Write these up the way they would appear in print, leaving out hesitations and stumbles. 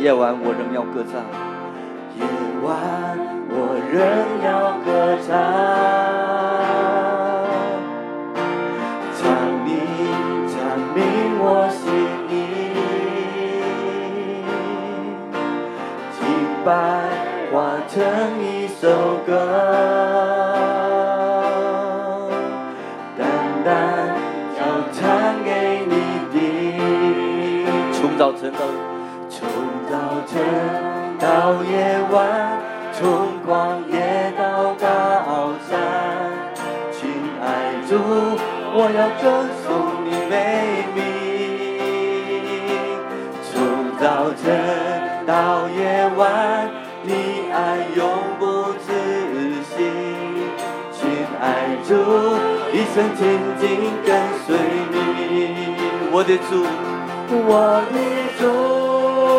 夜晚我仍要歌唱， 夜晚我仍要歌唱，唱明我心意，敬拜化成一首歌，单单要唱给你听。 从早晨到夜晚，从旷野到高山，亲爱主，我要歌颂你美名。从早晨到夜晚，你爱永不止息。亲爱主，一生紧紧跟随你。 我的主， 我的主，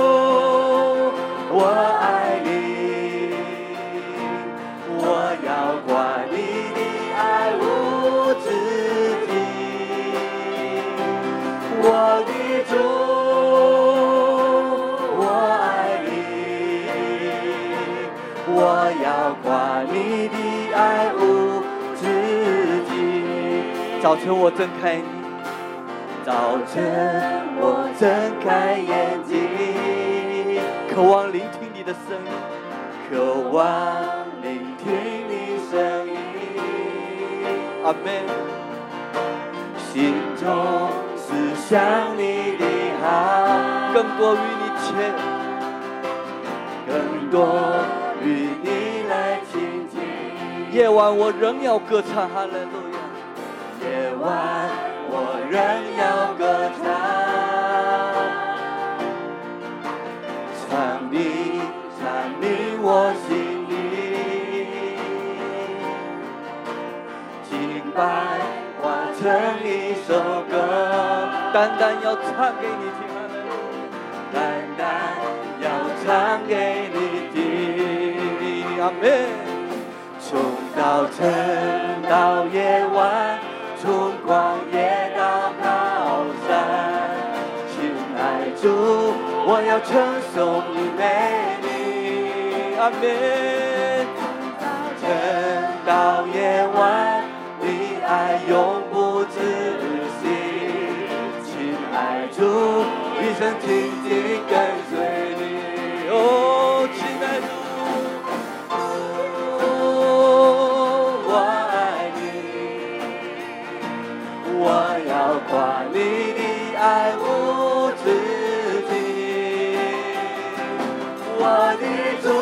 我爱你，我要夸你的爱无止境。我的主，我爱你，我要夸你的爱无止境。 早晨我睁开你， 早晨我睁开眼睛， 渴望聆听你的声音， 渴望聆听你声音。 阿们。 心中思想你的好， 更多与你亲， 更多与你来亲近。 夜晚我仍要歌唱，哈利路亚。 夜晚我仍要歌唱，唱明我心里，敬拜化成一首歌， 单单要唱给你听，哈利路亚。 单单要唱给你听。 阿们。 从早晨到夜晚，从旷野到高山，亲爱主，我要称颂你美名。 阿们。 早晨到夜晚，你爱永不止息。亲爱主，一生紧紧跟随你。 哦，亲爱主， 我要夸你的爱无止境。我的主，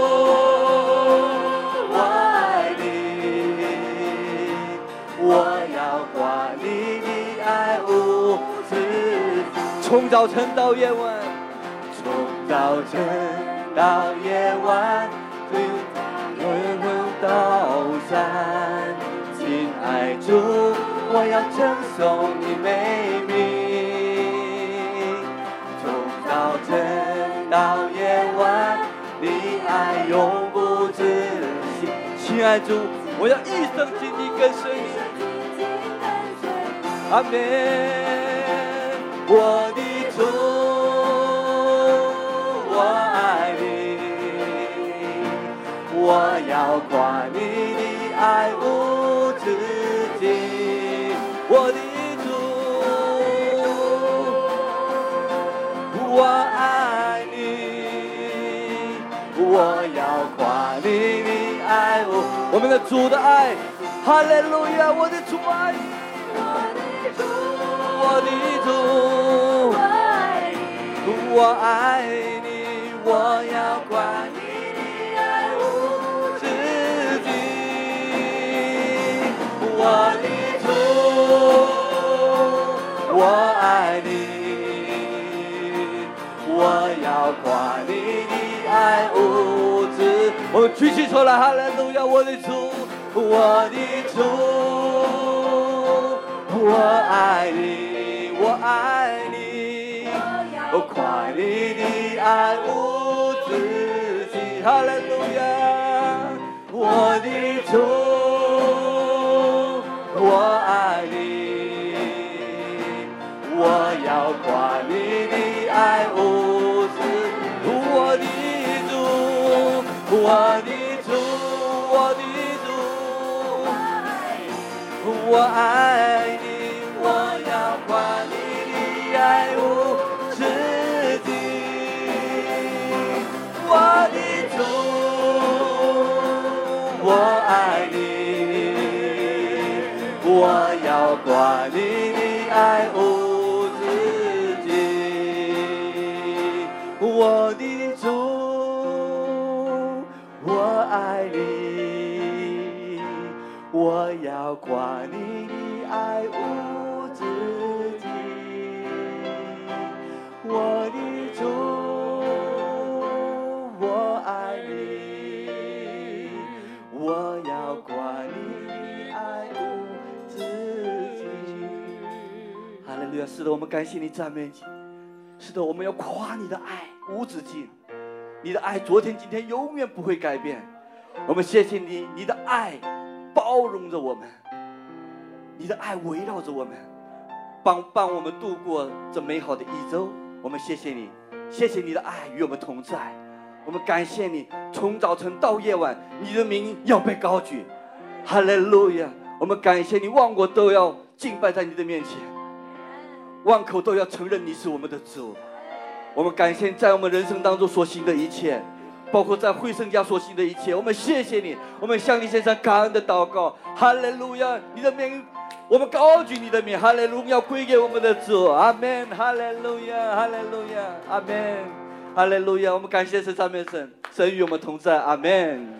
我爱你，我要夸你的爱无止境。 从早晨到夜晚， 从早晨到夜晚，从日落到山，亲爱主，我要称颂你美名。从早晨到夜晚，你爱永不止息。 亲爱主，我要一生紧紧跟随你。阿们。 我的主，我爱你，我要夸你的爱无止境。我的主，我爱你，我要夸你的爱无。 我们的主的爱，哈利路亚！我的主爱你， 我的主，我爱你，我要夸你的爱无止境。我的主，我爱你，我要夸你的爱无止。 我们举起手来，哈利路亚！我的主， 我的主，我爱你，我爱你，我夸你的爱无止境。哈利路亚！我的主，我爱你，我要夸你的爱无止境。 我的主，我的主，我爱你，我要夸你的爱无止境。我的主，我爱你，我要夸你的爱无止境。我的主，我爱你，我要夸你的爱无止境。我的主，我爱你，我要夸你的爱无止境。哈利路亚！是的，我们感谢你，赞美你。是的，我们要夸你的爱无止境，你的爱昨天今天永远不会改变。我们谢谢你，你的爱包容着我们，你的爱围绕着我们，帮我们度过这美好的一周。我们谢谢你，谢谢你的爱与我们同在。我们感谢你，从早晨到夜晚，你的名要被高举。哈利路亚！我们感谢你，万国都要敬拜在你的面前，万口都要承认你是我们的主。我们感谢在我们人生当中所行的一切，包括在会圣家所行的一切，我们谢谢你，我们向你献上感恩的祷告。哈利路亚！你的名，我们高举你的名。哈利路亚，归给我们的主。阿门。哈利路亚，哈利路亚，阿门。哈利路亚！我们感谢神，赞美神，神与我们同在。阿门。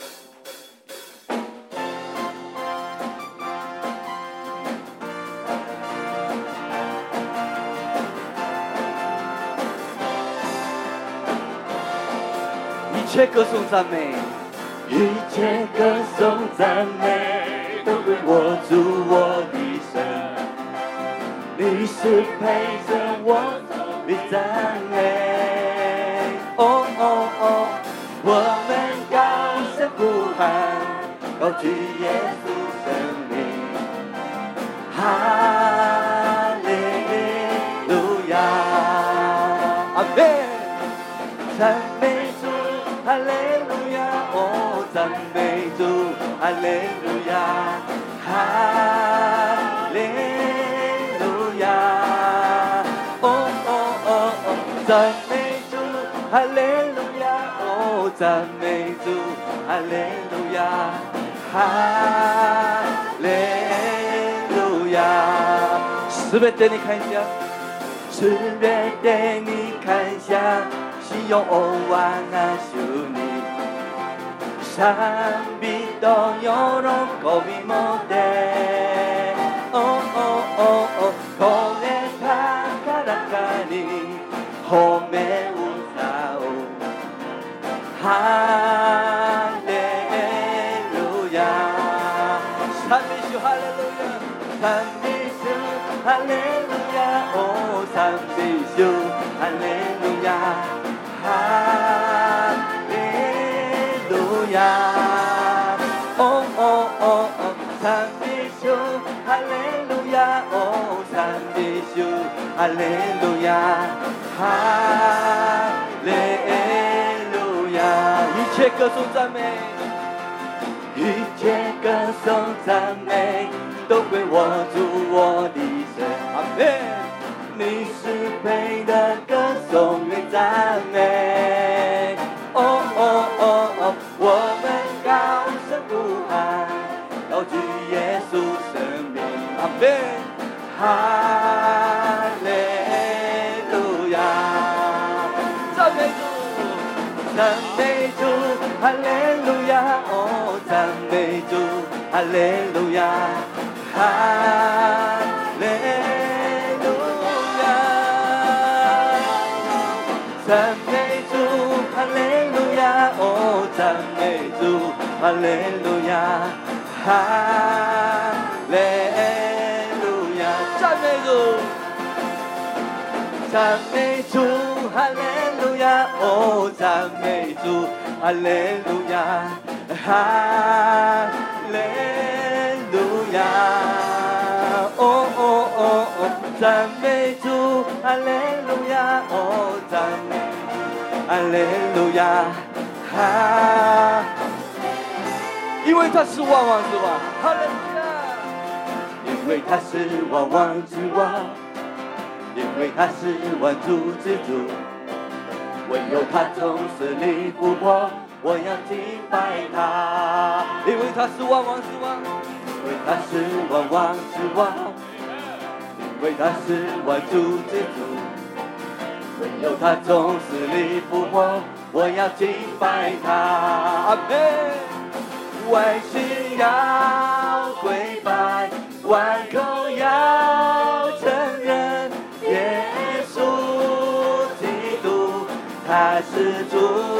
一切歌颂赞美，一切歌颂赞美，都归我主我的神。你是配着我的赞美。哦哦哦，我们高声呼喊，高举耶稣生命。哈利路亚，阿门。赞美主，哈利路亚，哦，赞美主，哈利路亚，哈利路亚，哦哦哦哦，赞美主，哈利路亚，哦，赞美主，哈利路亚，哈利路亚。すべてに感謝、すべてに感謝しよう我が主に、賛美と喜びもで、おおおおこれ高らかに褒め歌おう。ハレルヤ、賛美主ハレルヤ、賛美主ハレルヤ、お賛美主ハレルヤ、ハレルヤ、おおおお賛美主ハレルヤ、お賛美主ハレルヤ、ハレルヤ。一切歌颂赞美，一切歌颂赞美，都归我主我的神。阿门。你是配的歌颂与赞美。哦哦哦哦，我们高声呼喊，高举耶稣生命。阿门。哈利路亚，赞美主，赞美主，哈利路亚，哦，赞美主，哈利路亚，哈利路亚，赞美主，哈利路亚，哦，赞美主，哈利路亚，哈利路亚，赞美主，赞美主，哈利路亚，哦，赞美主，哈利路亚，哈利路亚，哦哦哦哦，赞美主，哈利路亚，哦，赞美，哈利路亚，哈他，因为他是万王之王，哈利路亚！ 因为他是万王之王，因为他是万主之主，唯有他从死里复活，我要敬拜他。 因为他是万王之王， 因为他是万王之王，因为他是万主之主，唯有他从死里复活，我要敬拜他。 阿门。 万心要跪拜，万口要承认，耶稣基督他是主。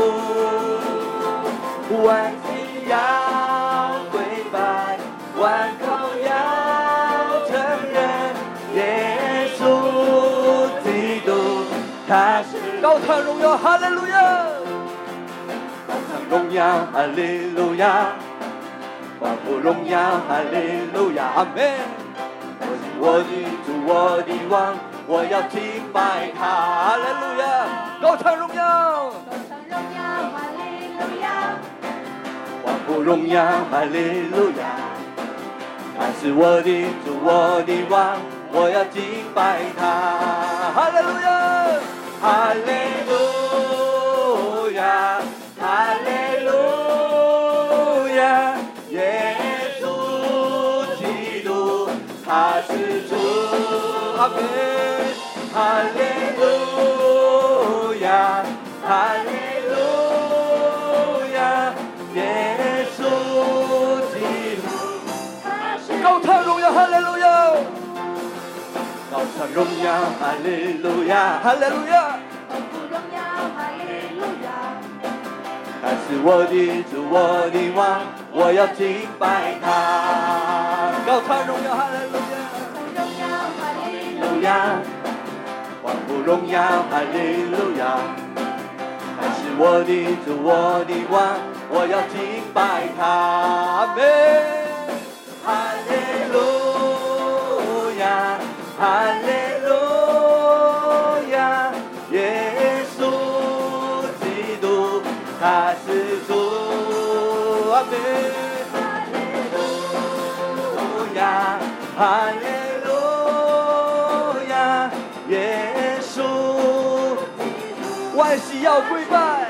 万心要跪拜，万口要承认，耶稣基督他是。 高唱荣耀，哈利路亚！ 高唱荣耀，哈利路亚！欢呼荣耀，哈利路亚！阿门！我的主，我的王，我要敬拜他！ 哈利路亚！高唱荣耀， 高唱荣耀，哈利路亚！ 欢呼荣耀，哈利路亚！他是我的主，我的王，我要敬拜他！ 哈利路亚！ 哈利路亚！哈利路亚！耶稣基督他是主， 阿门。 哈利路亚，哈利路亚，耶稣基督他是。 高唱荣耀，哈利路亚！ 高唱荣耀，哈利路亚， 哈利路亚！ 欢呼荣耀，哈利路亚！ 他是我的主，我的王，我要敬拜他。 高唱荣耀，哈利路亚！ 荣耀，哈利路路亚！ 亚，欢呼荣耀，哈利路亚！他是我的主，我的王，我要敬拜他。 阿门。 哈利路亚，哈利路亚，耶稣基督他是主。阿门。哈利路亚，哈利路亚，耶稣。 万膝要跪拜，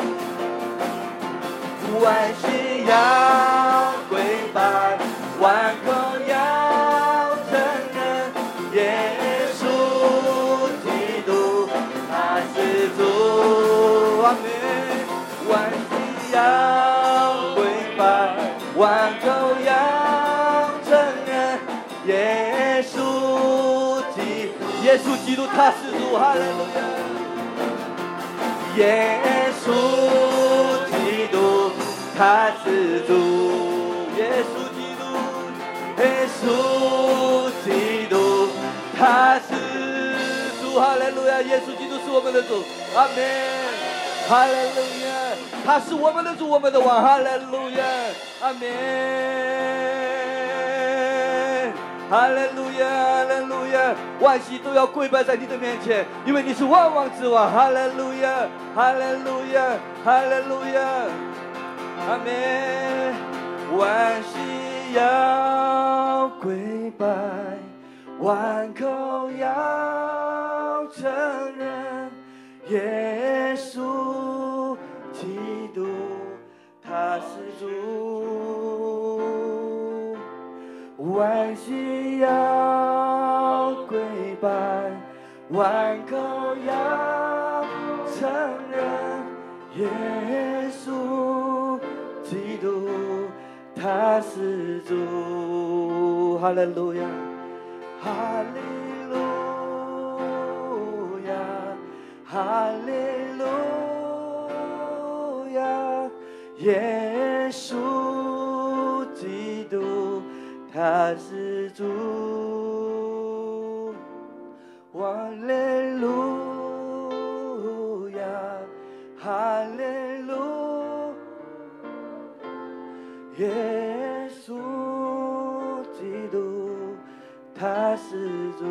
万心要跪拜，万口要承认，耶稣基督他是主。阿门。万心要跪拜，万口要承认，耶稣基督他是主。哈利路亚。耶稣基督他是主，耶稣基督，耶稣基督他是主。哈利路亚！耶稣基督是我们的主，阿门。哈利路亚！他是我们的主，我们的王，哈利路亚，阿门。哈利路亚，哈利路亚！万膝都要跪拜在你的面前，因为你是万王之王。哈利路亚，哈利路亚，哈利路亚，阿门。万膝要跪拜，万口要承认，耶稣基督他是主。万膝要跪拜，万口要承认，耶稣基督他是主。哈利路亚，哈利路亚，哈利路亚，耶稣基督他是主。哈利路亚，哈利路，耶稣基督他是主。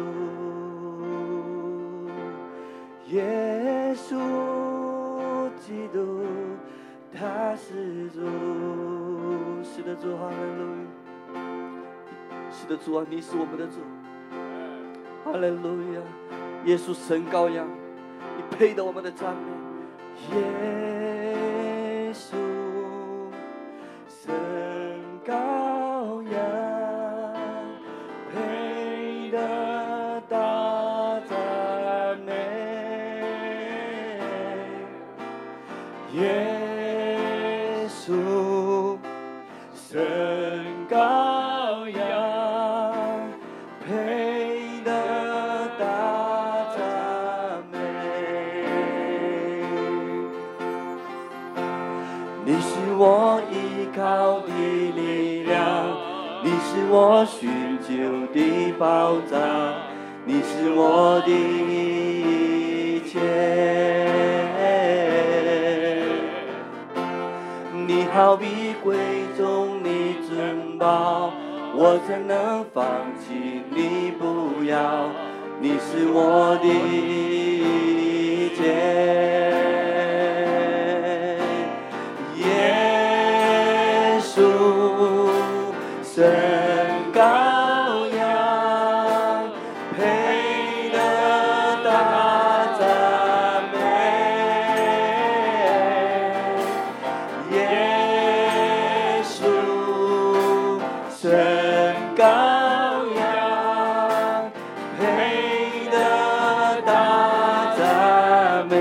耶稣基督他是主，是的主，哈利路亚，是的主啊，你是我们的主，哈利路亚，耶稣神羔羊，你配得我们的赞美，耶稣神羔羊，配得大赞美，耶稣神羔羊，配得大赞美。你是我依靠的力量，你是我寻求的保障，你是我的一切。你好比贵重的珍宝，我怎能放弃你不要？你是我的一切，耶稣神羔羊，配得大赞美，耶稣神羔羊，配得大赞美。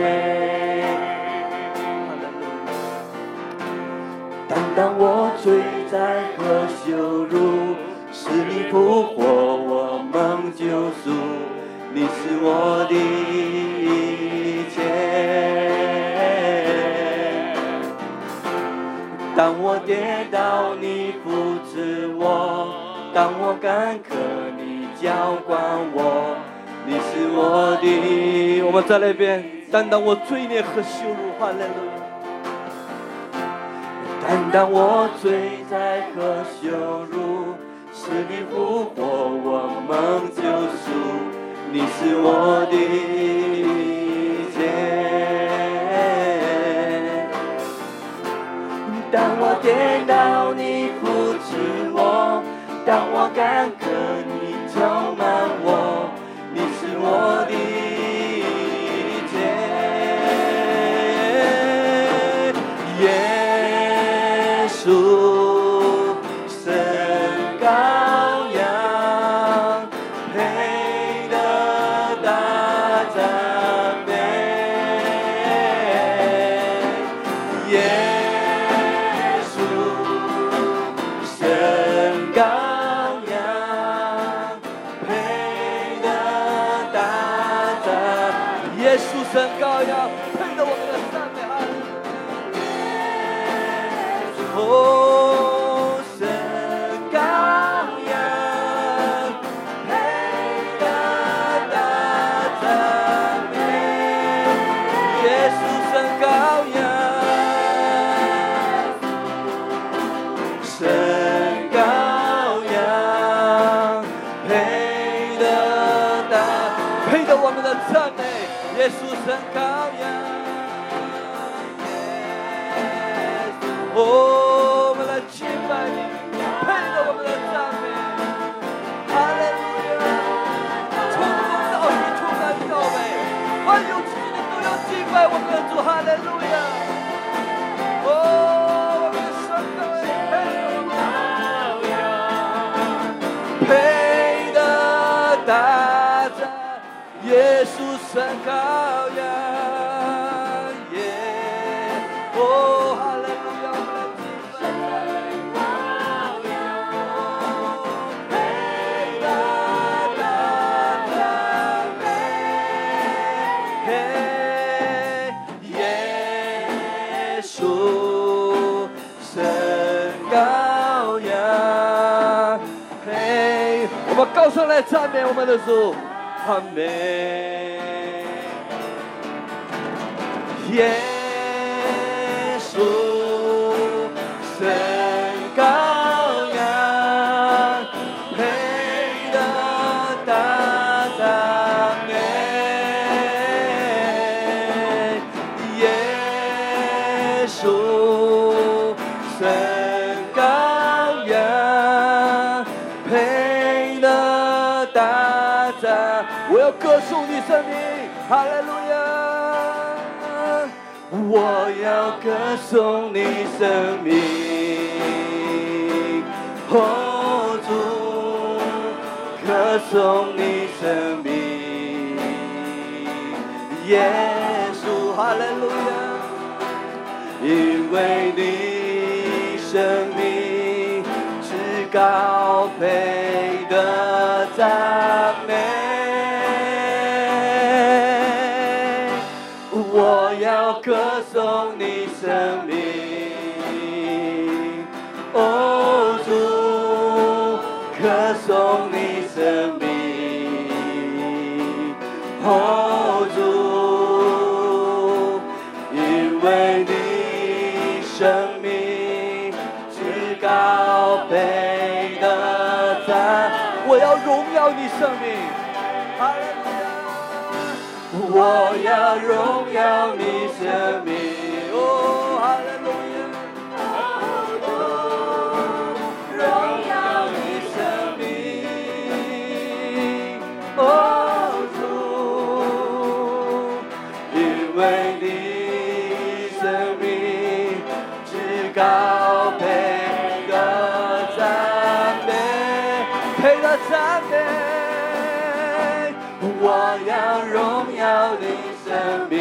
但当我罪灾和羞辱，是你复活我蒙救赎，你是我的一切。当我跌倒，你扶持我；当我干渴，你浇灌我。你是我的，我们再来一遍。担当我罪孽和羞辱，哈利路亚。担当我罪灾和羞辱，是你复活我蒙救赎，你是我的一切。当我跌倒，你扶持我；当我干渴，你充满我，你是我的一切。耶稣神羔羊，配得大赞美，耶稣神羔羊，配得大赞，耶稣神羔羊，配得我们的赞美，哈利路亚。哦，神羔羊，配得大赞美，耶稣神羔羊，神羔羊，配得大，配得我们的赞美，耶稣神羔羊。哦，我们来敬拜你，配得我们的赞美，哈利路亚！从头到尾，从南到北，万有之灵都要敬拜我们的主，哈利路亚！哦，我们的神羔羊，配得大赞，耶稣神羔羊，耶！哦，哈利路亚！我们高声来赞美我们的主，阿门。耶稣神羔羊，配得大赞美，耶稣。 我要歌颂你生命，哈利路亚。 我要歌颂你生命，哦主，歌颂你生命，耶稣， 哈利路亚。 因为你生命是高配的赞美，我要歌颂你生命，哦主，歌颂你生命，哦主，因为你生命是高配的赞， 我要荣耀你生命，哈利路亚。 我要荣耀你生命， 哦，哈利路亚。 荣耀你生命，哦主，因为你生命是高配的赞美， 配的赞美， 我要荣耀你生命，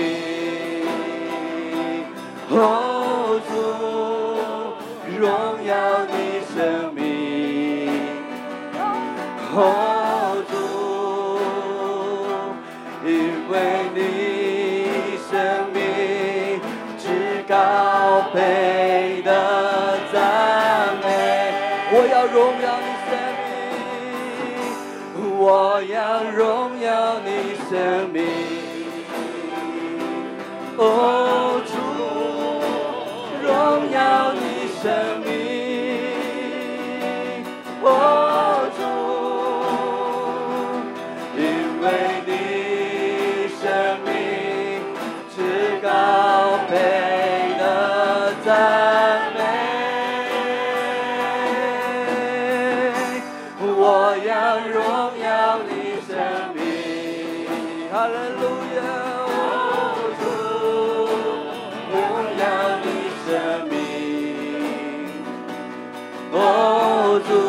哦主，荣耀你生命，哦主，因为你生命是高配的赞美，我要荣耀你生命，我要荣耀你生命，哦主，荣耀你生命，哦主，因为你生命是高配的赞美，我要荣耀你生命， 哈利路亚。 主，荣耀你生命，哦主。